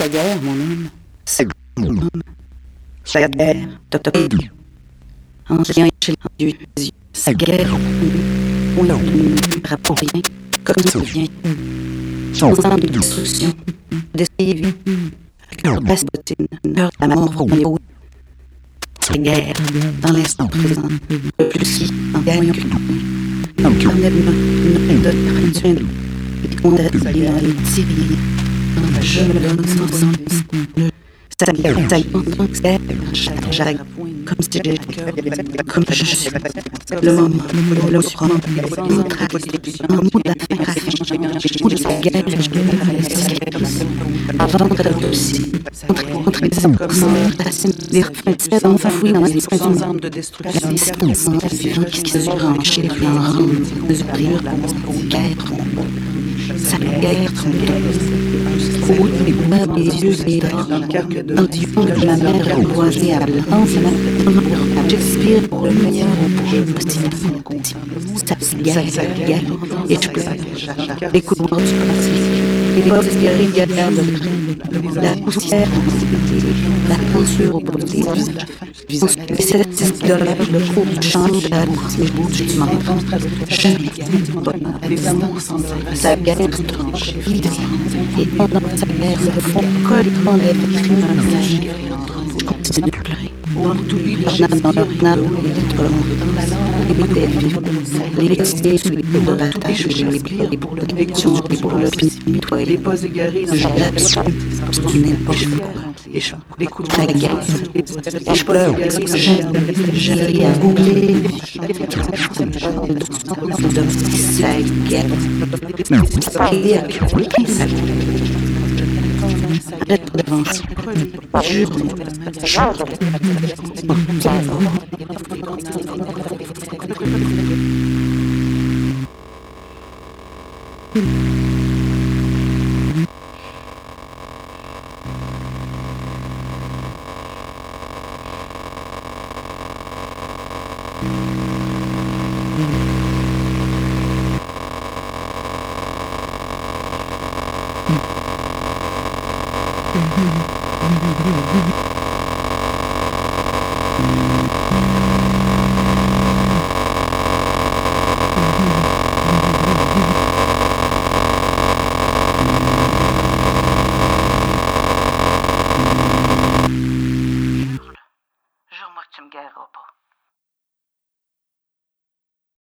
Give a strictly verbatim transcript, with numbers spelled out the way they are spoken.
sa guerre, mon homme. Sa guerre. Sa guerre. Top, top. En chien, chez les yeux. Sa guerre. On ne rapport rien. Comme ça vient. Ensemble de destruction. D'essayer vie. Passe bottine. La mort au niveau. Sa guerre. Dans l'instant présent. Le plus qui en gagne que nous. Enlève-moi une anecdote traduite. Et qu'on arrête dans les Syriens. Je me donne sans sens. Ça y est, ça y est, j'arrête. Comme si j'étais, comme je suis. Le moment, le moment, notre arrêt, un mot d'affaire, un mot de sa guerre, avant de aussi, entrer cent pour cent, les reflets enfouis dans les sans armes de destruction, la distance entre les gens qui se branchent, les en rang, les ouvriers, guerre, sa guerre, haute et bois, les yeux et dans du fond de la mer emboisée à blanc, j'expire pour le lumière pour le petit sa guerre, guerre, et je pleure. Les couloirs du passif, les postes guerriers de la poussière, la peinture au bout des yeux, et cette idolâtre, le cours du champ, la bourse, les bouts du monde, jamais, les amours sans sa guerre tranchée, et pendant sa guerre, le fond colle dans les vitrines, je continue de pleurer. Dans leur nappe, les troncs, les bouteilles, les vestiges sous les de la tâche, les les pour le direction, les pour le nettoyer, les postes égarés, dans la l'absence, n'importe quoi, les coups de la guerre, je pleure, je ris à googler, de sa guerre, et à arrête d'avance. Jure. Jure. Mm-hmm.